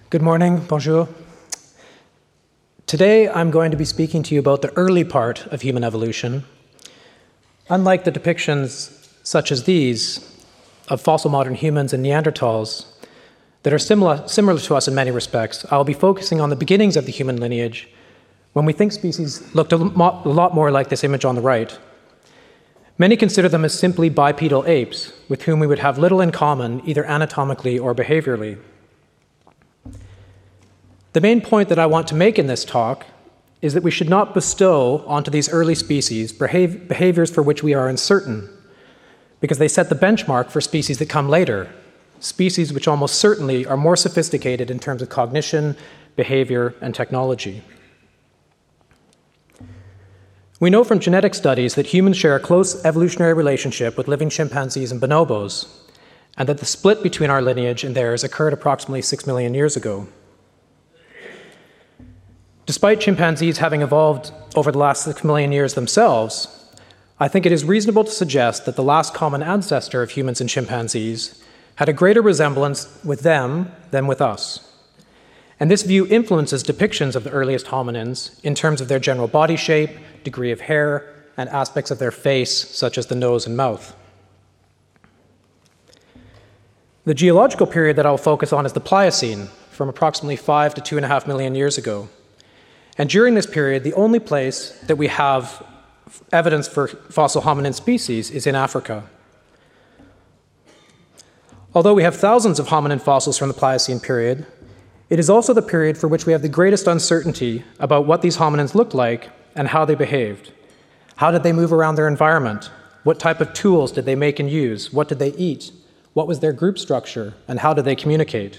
Good morning, bonjour. Today I'm going to be speaking to you about the early part of human evolution. Unlike the depictions such as these of fossil modern humans and Neanderthals that are similar to us in many respects, I'll be focusing on the beginnings of the human lineage when we think species looked a lot more like this image on the right. Many consider them as simply bipedal apes with whom we would have little in common either anatomically or behaviorally. The main point that I want to make in this talk is that we should not bestow onto these early species behaviors for which we are uncertain, because they set the benchmark for species that come later, species which almost certainly are more sophisticated in terms of cognition, behavior, and technology. We know from genetic studies that humans share a close evolutionary relationship with living chimpanzees and bonobos, and that the split between our lineage and theirs occurred approximately 6 million years ago. Despite chimpanzees having evolved over the last 6 million years themselves, I think it is reasonable to suggest that the last common ancestor of humans and chimpanzees had a greater resemblance with them than with us. And this view influences depictions of the earliest hominins in terms of their general body shape, degree of hair, and aspects of their face, such as the nose and mouth. The geological period that I'll focus on is the Pliocene, from approximately 5 to 2.5 million years ago. And during this period, the only place that we have evidence for fossil hominin species is in Africa. Although we have thousands of hominin fossils from the Pliocene period, it is also the period for which we have the greatest uncertainty about what these hominins looked like and how they behaved. How did they move around their environment? What type of tools did they make and use? What did they eat? What was their group structure? And how did they communicate?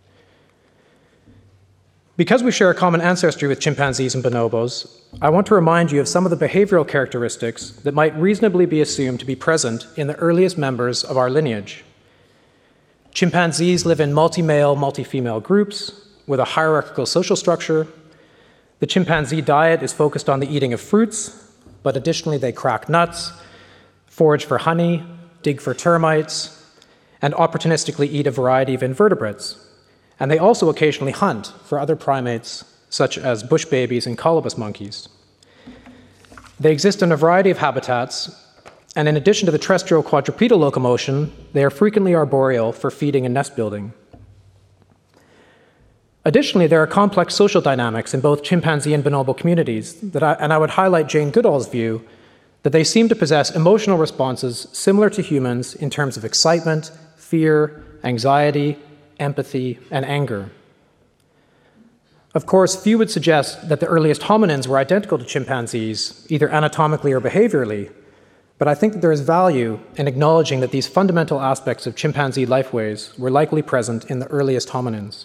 Because we share a common ancestry with chimpanzees and bonobos, I want to remind you of some of the behavioral characteristics that might reasonably be assumed to be present in the earliest members of our lineage. Chimpanzees live in multi-male, multi-female groups with a hierarchical social structure. The chimpanzee diet is focused on the eating of fruits, but additionally they crack nuts, forage for honey, dig for termites, and opportunistically eat a variety of invertebrates. And they also occasionally hunt for other primates, such as bush babies and colobus monkeys. They exist in a variety of habitats, and in addition to the terrestrial quadrupedal locomotion, they are frequently arboreal for feeding and nest building. Additionally, there are complex social dynamics in both chimpanzee and bonobo communities, and I would highlight Jane Goodall's view that they seem to possess emotional responses similar to humans in terms of excitement, fear, anxiety, empathy, and anger. Of course, few would suggest that the earliest hominins were identical to chimpanzees, either anatomically or behaviorally, but I think that there is value in acknowledging that these fundamental aspects of chimpanzee lifeways were likely present in the earliest hominins.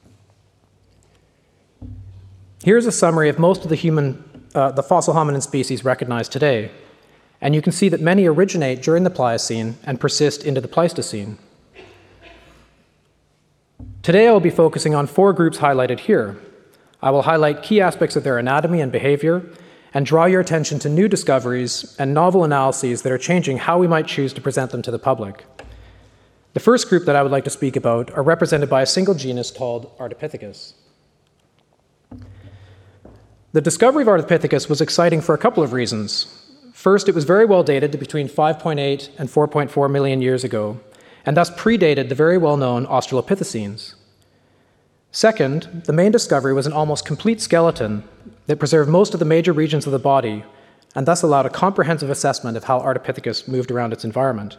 Here's a summary of most of the fossil hominin species recognized today, and you can see that many originate during the Pliocene and persist into the Pleistocene. Today I will be focusing on 4 groups highlighted here. I will highlight key aspects of their anatomy and behavior, and draw your attention to new discoveries and novel analyses that are changing how we might choose to present them to the public. The first group that I would like to speak about are represented by a single genus called Ardipithecus. The discovery of Ardipithecus was exciting for a couple of reasons. First, it was very well dated to between 5.8 and 4.4 million years ago, and thus predated the very well-known Australopithecines. Second, the main discovery was an almost complete skeleton that preserved most of the major regions of the body, and thus allowed a comprehensive assessment of how Ardipithecus moved around its environment.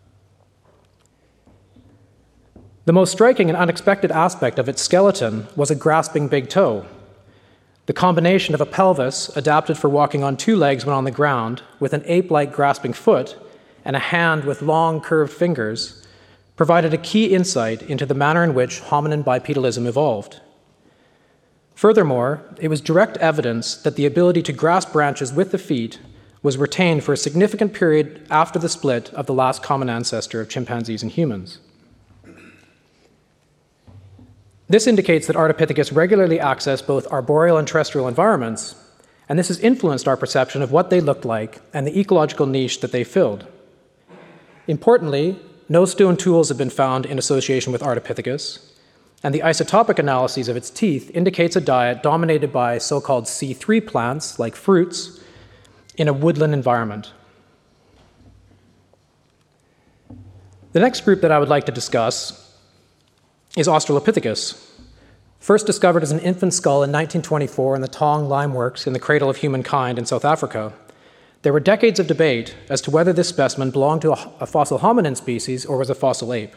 The most striking and unexpected aspect of its skeleton was a grasping big toe. The combination of a pelvis adapted for walking on 2 legs when on the ground, with an ape-like grasping foot, and a hand with long, curved fingers, provided a key insight into the manner in which hominin bipedalism evolved. Furthermore, it was direct evidence that the ability to grasp branches with the feet was retained for a significant period after the split of the last common ancestor of chimpanzees and humans. This indicates that Ardipithecus regularly accessed both arboreal and terrestrial environments, and this has influenced our perception of what they looked like and the ecological niche that they filled. Importantly, no stone tools have been found in association with Ardipithecus, and the isotopic analyses of its teeth indicates a diet dominated by so-called C3 plants, like fruits, in a woodland environment. The next group that I would like to discuss is Australopithecus. First discovered as an infant skull in 1924 in the Tong Lime Works in the Cradle of Humankind in South Africa, there were decades of debate as to whether this specimen belonged to a fossil hominin species or was a fossil ape.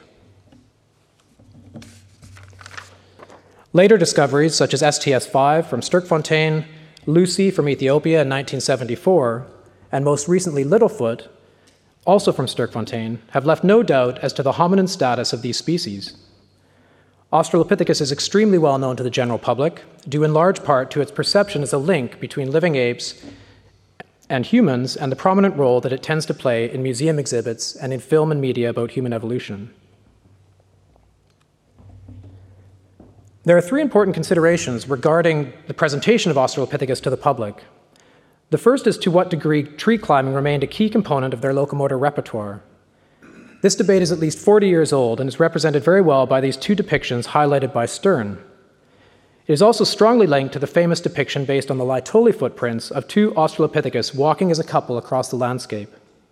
Later discoveries, such as STS-5 from Sterkfontein, Lucy from Ethiopia in 1974, and most recently Littlefoot, also from Sterkfontein, have left no doubt as to the hominin status of these species. Australopithecus is extremely well known to the general public, due in large part to its perception as a link between living apes and humans and the prominent role that it tends to play in museum exhibits and in film and media about human evolution. There are three important considerations regarding the presentation of Australopithecus to the public. The first is to what degree tree climbing remained a key component of their locomotor repertoire. This debate is at least 40 years old and is represented very well by these two depictions highlighted by Stern. It is also strongly linked to the famous depiction based on the Laetoli footprints of two Australopithecus walking as a couple across the landscape.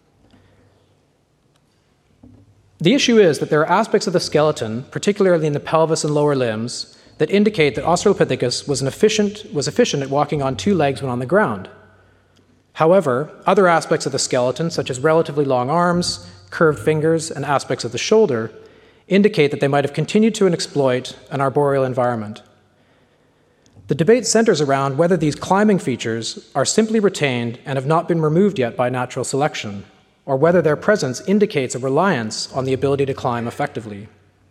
The issue is that there are aspects of the skeleton, particularly in the pelvis and lower limbs, that indicate that Australopithecus was efficient at walking on two legs when on the ground. However, other aspects of the skeleton, such as relatively long arms, curved fingers, and aspects of the shoulder, indicate that they might have continued to exploit an arboreal environment. The debate centers around whether these climbing features are simply retained and have not been removed yet by natural selection, or whether their presence indicates a reliance on the ability to climb effectively.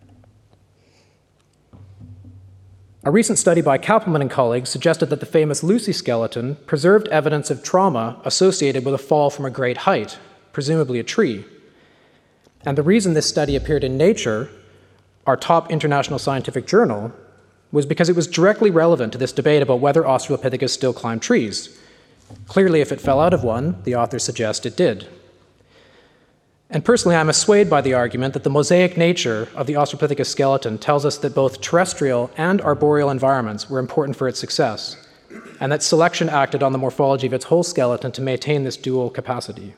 A recent study by Kappelman and colleagues suggested that the famous Lucy skeleton preserved evidence of trauma associated with a fall from a great height, presumably a tree. And the reason this study appeared in Nature, our top international scientific journal, was because it was directly relevant to this debate about whether Australopithecus still climbed trees. Clearly, if it fell out of one, the authors suggest it did. And personally, I'm swayed by the argument that the mosaic nature of the Australopithecus skeleton tells us that both terrestrial and arboreal environments were important for its success, and that selection acted on the morphology of its whole skeleton to maintain this dual capacity.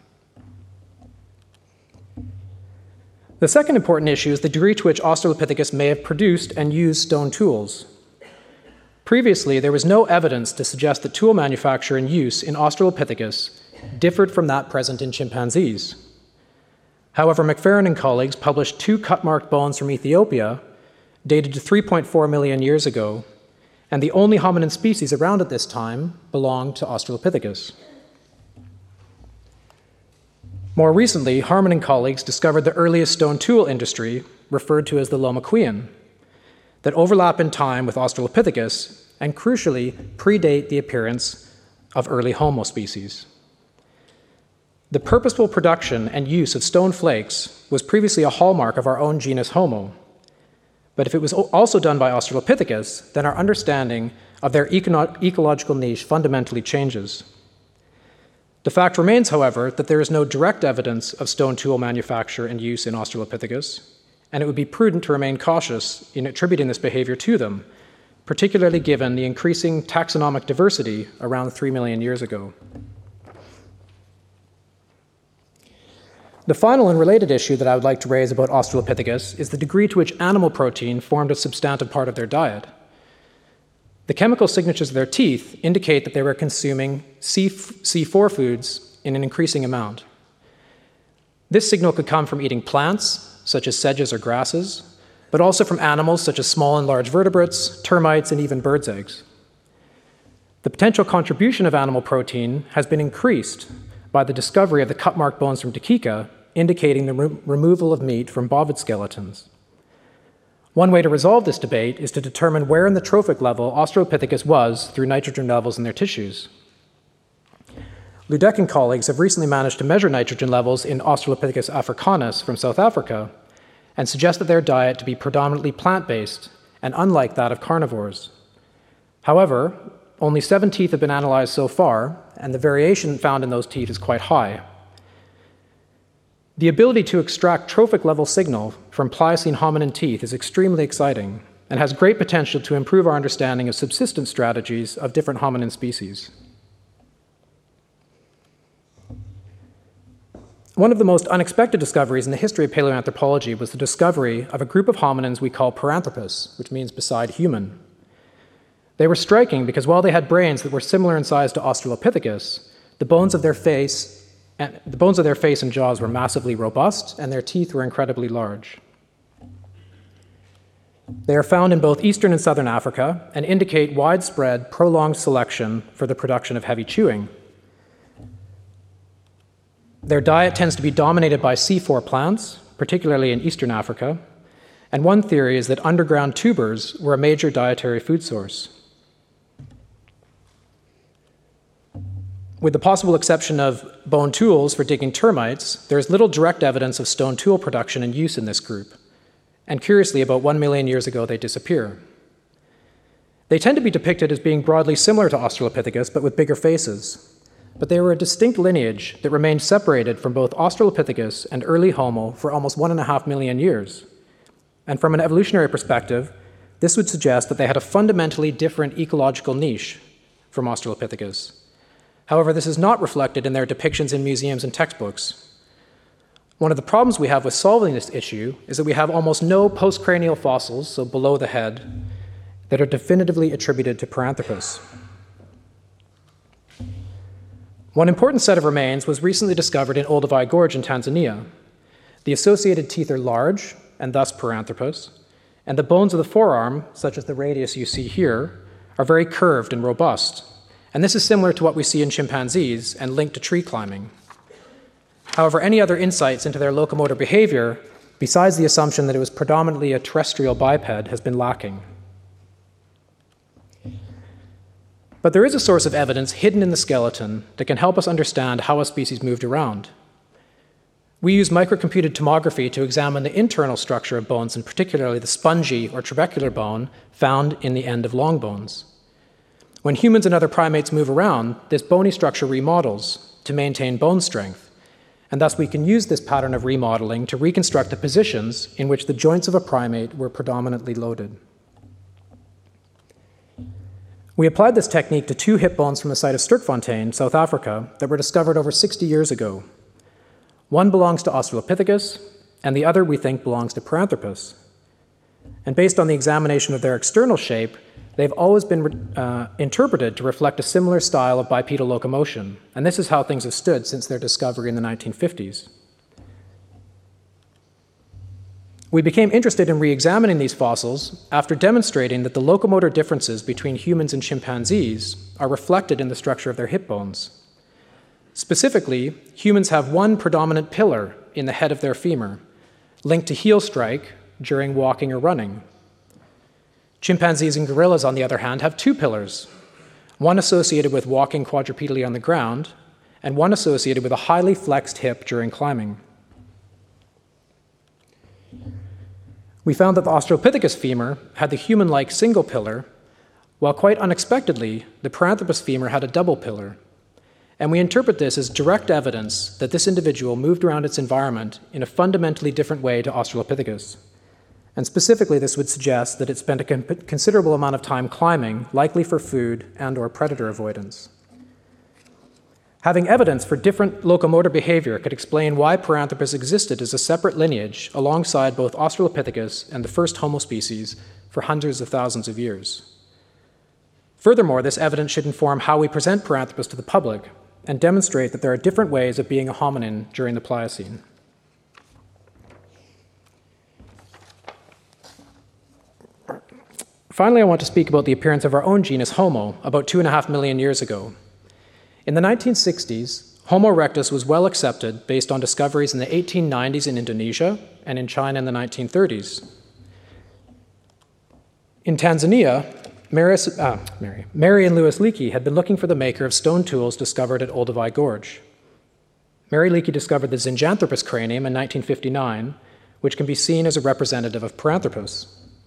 The second important issue is the degree to which Australopithecus may have produced and used stone tools. Previously, there was no evidence to suggest that tool manufacture and use in Australopithecus differed from that present in chimpanzees. However, McFerrin and colleagues published two cut-marked bones from Ethiopia, dated to 3.4 million years ago, and the only hominin species around at this time belonged to Australopithecus. More recently, Harmon and colleagues discovered the earliest stone tool industry, referred to as the Lomacquian, that overlap in time with Australopithecus and, crucially, predate the appearance of early Homo species. The purposeful production and use of stone flakes was previously a hallmark of our own genus Homo. But if it was also done by Australopithecus, then our understanding of their ecological niche fundamentally changes. The fact remains, however, that there is no direct evidence of stone tool manufacture and use in Australopithecus, and it would be prudent to remain cautious in attributing this behavior to them, particularly given the increasing taxonomic diversity around 3 million years ago. The final and related issue that I would like to raise about Australopithecus is the degree to which animal protein formed a substantive part of their diet. The chemical signatures of their teeth indicate that they were consuming C4 foods in an increasing amount. This signal could come from eating plants, such as sedges or grasses, but also from animals such as small and large vertebrates, termites, and even birds' eggs. The potential contribution of animal protein has been increased by the discovery of the cut-marked bones from Dikika, indicating the removal of meat from bovid skeletons. One way to resolve this debate is to determine where in the trophic level Australopithecus was through nitrogen levels in their tissues. Ludek and colleagues have recently managed to measure nitrogen levels in Australopithecus africanus from South Africa and suggest that their diet to be predominantly plant-based and unlike that of carnivores. However, only 7 teeth have been analyzed so far, and the variation found in those teeth is quite high. The ability to extract trophic level signal from Pliocene hominin teeth is extremely exciting, and has great potential to improve our understanding of subsistence strategies of different hominin species. One of the most unexpected discoveries in the history of paleoanthropology was the discovery of a group of hominins we call Paranthropus, which means beside human. They were striking because while they had brains that were similar in size to Australopithecus, the bones of their face and jaws were massively robust, and their teeth were incredibly large. They are found in both eastern and southern Africa and indicate widespread, prolonged selection for the production of heavy chewing. Their diet tends to be dominated by C4 plants, particularly in eastern Africa, and one theory is that underground tubers were a major dietary food source. With the possible exception of bone tools for digging termites, there is little direct evidence of stone tool production and use in this group, and curiously, about 1 million years ago, they disappear. They tend to be depicted as being broadly similar to Australopithecus, but with bigger faces. But they were a distinct lineage that remained separated from both Australopithecus and early Homo for almost 1.5 million years. And from an evolutionary perspective, this would suggest that they had a fundamentally different ecological niche from Australopithecus. However, this is not reflected in their depictions in museums and textbooks. One of the problems we have with solving this issue is that we have almost no postcranial fossils, so below the head, that are definitively attributed to Paranthropus. One important set of remains was recently discovered in Olduvai Gorge in Tanzania. The associated teeth are large, and thus Paranthropus, and the bones of the forearm, such as the radius you see here, are very curved and robust. And this is similar to what we see in chimpanzees and linked to tree climbing. However, any other insights into their locomotor behavior, besides the assumption that it was predominantly a terrestrial biped, has been lacking. But there is a source of evidence hidden in the skeleton that can help us understand how a species moved around. We use microcomputed tomography to examine the internal structure of bones, and particularly the spongy or trabecular bone found in the end of long bones. When humans and other primates move around, this bony structure remodels to maintain bone strength, and thus we can use this pattern of remodeling to reconstruct the positions in which the joints of a primate were predominantly loaded. We applied this technique to 2 hip bones from the site of Sterkfontein, South Africa, that were discovered over 60 years ago. One belongs to Australopithecus, and the other we think belongs to Paranthropus. And based on the examination of their external shape, they've always been interpreted to reflect a similar style of bipedal locomotion, and this is how things have stood since their discovery in the 1950s. We became interested in re-examining these fossils after demonstrating that the locomotor differences between humans and chimpanzees are reflected in the structure of their hip bones. Specifically, humans have one predominant pillar in the head of their femur, linked to heel strike during walking or running. Chimpanzees and gorillas, on the other hand, have 2 pillars, one associated with walking quadrupedally on the ground, and one associated with a highly flexed hip during climbing. We found that the Australopithecus femur had the human-like single pillar, while quite unexpectedly, the Paranthropus femur had a double pillar. And we interpret this as direct evidence that this individual moved around its environment in a fundamentally different way to Australopithecus. And specifically, this would suggest that it spent a considerable amount of time climbing, likely for food and/or predator avoidance. Having evidence for different locomotor behavior could explain why Paranthropus existed as a separate lineage alongside both Australopithecus and the first Homo species for hundreds of thousands of years. Furthermore, this evidence should inform how we present Paranthropus to the public and demonstrate that there are different ways of being a hominin during the Pliocene. Finally, I want to speak about the appearance of our own genus Homo about 2.5 million years ago. In the 1960s, Homo erectus was well accepted based on discoveries in the 1890s in Indonesia and in China in the 1930s. In Tanzania, Mary and Louis Leakey had been looking for the maker of stone tools discovered at Olduvai Gorge. Mary Leakey discovered the Zinjanthropus cranium in 1959, which can be seen as a representative of Paranthropus.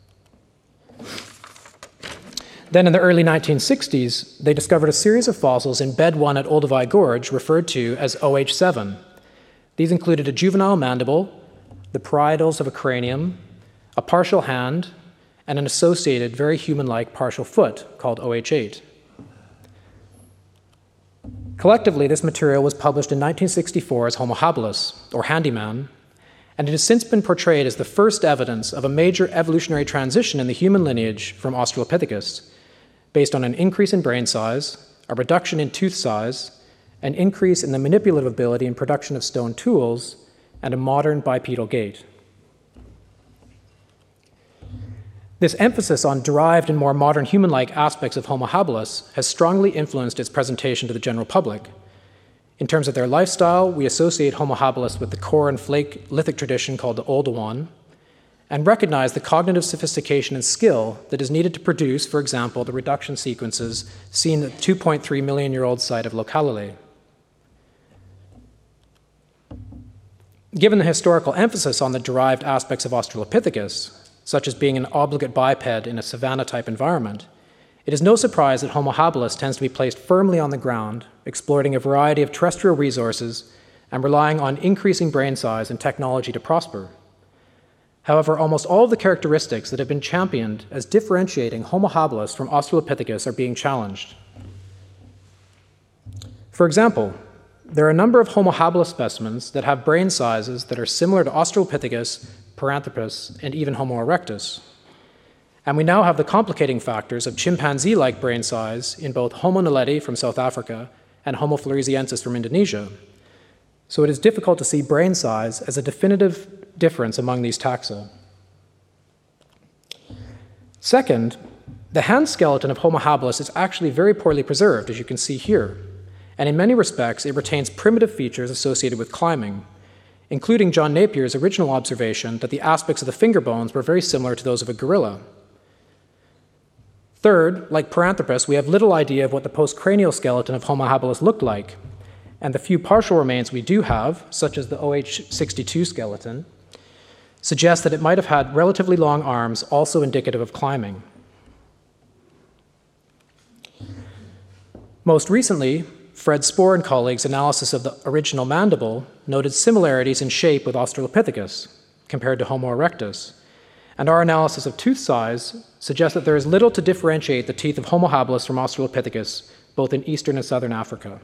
Then in the early 1960s, they discovered a series of fossils in bed 1 at Olduvai Gorge referred to as OH7. These included a juvenile mandible, the parietals of a cranium, a partial hand, and an associated, very human-like partial foot called OH8. Collectively, this material was published in 1964 as Homo habilis, or handyman, and it has since been portrayed as the first evidence of a major evolutionary transition in the human lineage from Australopithecus, based on an increase in brain size, a reduction in tooth size, an increase in the manipulative ability and production of stone tools, and a modern bipedal gait. This emphasis on derived and more modern human-like aspects of Homo habilis has strongly influenced its presentation to the general public. In terms of their lifestyle, we associate Homo habilis with the core and flake lithic tradition called the Oldowan, and recognize the cognitive sophistication and skill that is needed to produce, for example, the reduction sequences seen at the 2.3 million-year-old site of Lokalale. Given the historical emphasis on the derived aspects of Australopithecus, such as being an obligate biped in a savanna-type environment, it is no surprise that Homo habilis tends to be placed firmly on the ground, exploiting a variety of terrestrial resources and relying on increasing brain size and technology to prosper. However, almost all of the characteristics that have been championed as differentiating Homo habilis from Australopithecus are being challenged. For example, there are a number of Homo habilis specimens that have brain sizes that are similar to Australopithecus, Paranthropus, and even Homo erectus. And we now have the complicating factors of chimpanzee-like brain size in both Homo naledi from South Africa and Homo floresiensis from Indonesia. So it is difficult to see brain size as a definitive difference among these taxa. Second, the hand skeleton of Homo habilis is actually very poorly preserved, as you can see here, and in many respects it retains primitive features associated with climbing, including John Napier's original observation that the aspects of the finger bones were very similar to those of a gorilla. Third, like Paranthropus, we have little idea of what the postcranial skeleton of Homo habilis looked like, and the few partial remains we do have, such as the OH62 skeleton, suggest that it might have had relatively long arms, also indicative of climbing. Most recently, Fred Spoor and colleagues' analysis of the original mandible noted similarities in shape with Australopithecus compared to Homo erectus, and our analysis of tooth size suggests that there is little to differentiate the teeth of Homo habilis from Australopithecus, both in eastern and southern Africa.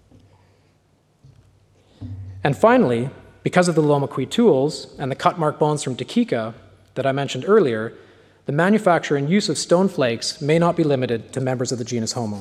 And finally, because of the Lomacui tools and the cut mark bones from Dakika that I mentioned earlier, the manufacture and use of stone flakes may not be limited to members of the genus Homo.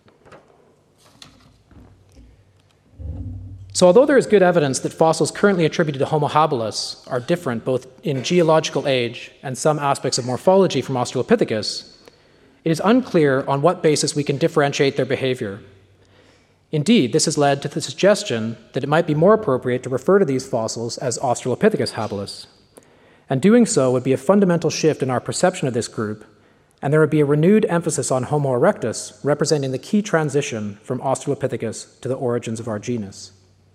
So although there is good evidence that fossils currently attributed to Homo habilis are different both in geological age and some aspects of morphology from Australopithecus, it is unclear on what basis we can differentiate their behavior. Indeed, this has led to the suggestion that it might be more appropriate to refer to these fossils as Australopithecus habilis. And doing so would be a fundamental shift in our perception of this group, and there would be a renewed emphasis on Homo erectus, representing the key transition from Australopithecus to the origins of our genus.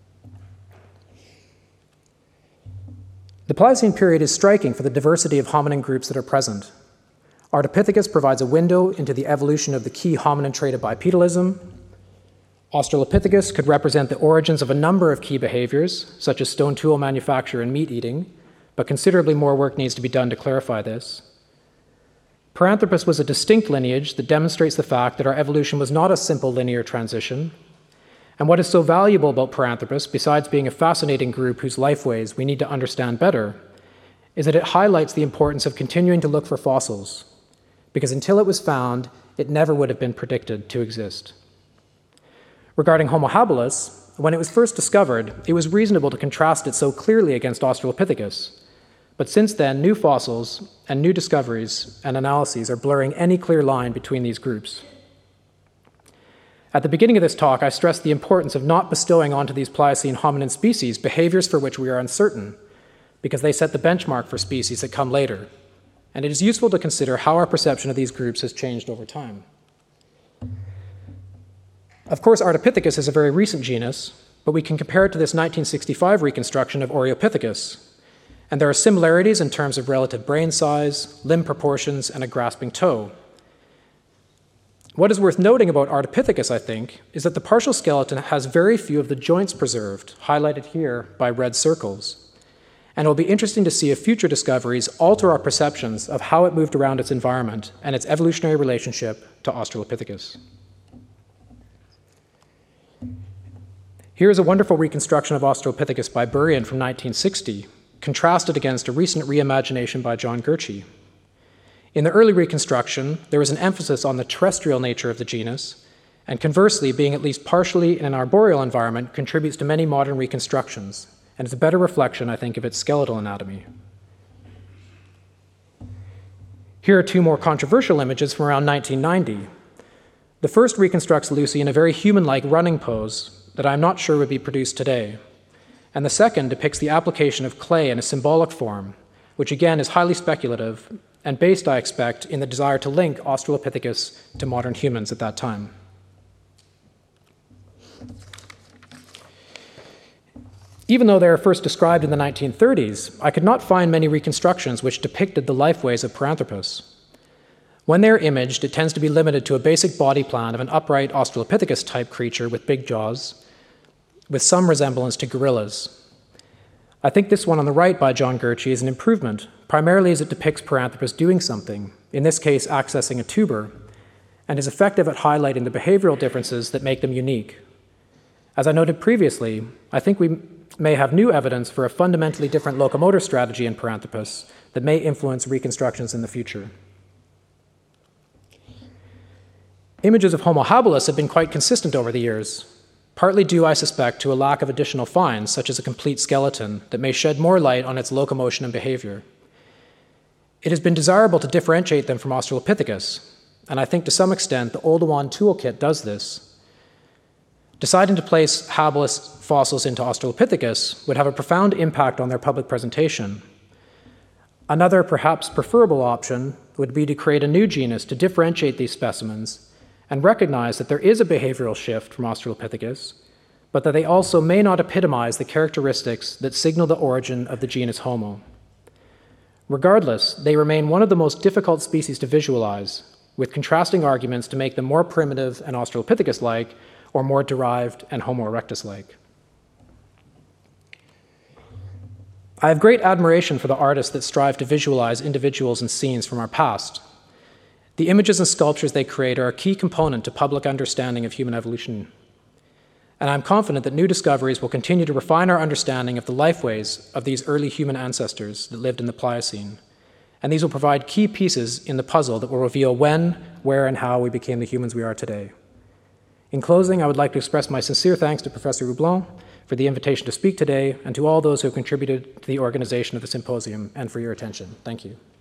The Pliocene period is striking for the diversity of hominin groups that are present. Ardipithecus provides a window into the evolution of the key hominin trait of bipedalism. Australopithecus could represent the origins of a number of key behaviors, such as stone tool manufacture and meat eating, but considerably more work needs to be done to clarify this. Paranthropus was a distinct lineage that demonstrates the fact that our evolution was not a simple linear transition. And what is so valuable about Paranthropus, besides being a fascinating group whose lifeways we need to understand better, is that it highlights the importance of continuing to look for fossils, because until it was found, it never would have been predicted to exist. Regarding Homo habilis, when it was first discovered, it was reasonable to contrast it so clearly against Australopithecus. But since then, new fossils and new discoveries and analyses are blurring any clear line between these groups. At the beginning of this talk, I stressed the importance of not bestowing onto these Pliocene hominin species behaviors for which we are uncertain, because they set the benchmark for species that come later. And it is useful to consider how our perception of these groups has changed over time. Of course, Ardipithecus is a very recent genus, but we can compare it to this 1965 reconstruction of Oreopithecus. And there are similarities in terms of relative brain size, limb proportions, and a grasping toe. What is worth noting about Ardipithecus, I think, is that the partial skeleton has very few of the joints preserved, highlighted here by red circles. and it will be interesting to see if future discoveries alter our perceptions of how it moved around its environment and its evolutionary relationship to Australopithecus. Here is a wonderful reconstruction of Australopithecus by Burian from 1960, contrasted against a recent reimagination by John Gurche. In the early reconstruction, there was an emphasis on the terrestrial nature of the genus, and conversely, being at least partially in an arboreal environment contributes to many modern reconstructions, and is a better reflection, I think, of its skeletal anatomy. Here are two more controversial images from around 1990. The first reconstructs Lucy in a very human-like running pose that I'm not sure would be produced today, and the second depicts the application of clay in a symbolic form, which again is highly speculative and based, I expect, in the desire to link Australopithecus to modern humans at that time. Even though they were first described in the 1930s, I could not find many reconstructions which depicted the lifeways of Paranthropus. When they are imaged, it tends to be limited to a basic body plan of an upright Australopithecus-type creature with big jaws, with some resemblance to gorillas. I think this one on the right by John Gurche is an improvement, primarily as it depicts Paranthropus doing something, in this case accessing a tuber, and is effective at highlighting the behavioral differences that make them unique. As I noted previously, I think we may have new evidence for a fundamentally different locomotor strategy in Paranthropus that may influence reconstructions in the future. Images of Homo habilis have been quite consistent over the years, partly due, I suspect, to a lack of additional finds, such as a complete skeleton, that may shed more light on its locomotion and behavior. It has been desirable to differentiate them from Australopithecus, and I think to some extent the Oldowan toolkit does this. Deciding to place habilis fossils into Australopithecus would have a profound impact on their public presentation. Another, perhaps preferable option would be to create a new genus to differentiate these specimens and recognize that there is a behavioral shift from Australopithecus, but that they also may not epitomize the characteristics that signal the origin of the genus Homo. Regardless, they remain one of the most difficult species to visualize, with contrasting arguments to make them more primitive and Australopithecus-like, or more derived and Homo erectus-like. I have great admiration for the artists that strive to visualize individuals and scenes from our past. The images and sculptures they create are a key component to public understanding of human evolution. And I'm confident that new discoveries will continue to refine our understanding of the lifeways of these early human ancestors that lived in the Pliocene. And these will provide key pieces in the puzzle that will reveal when, where, and how we became the humans we are today. In closing, I would like to express my sincere thanks to Professor Roublon for the invitation to speak today, and to all those who have contributed to the organization of the symposium, and for your attention. Thank you.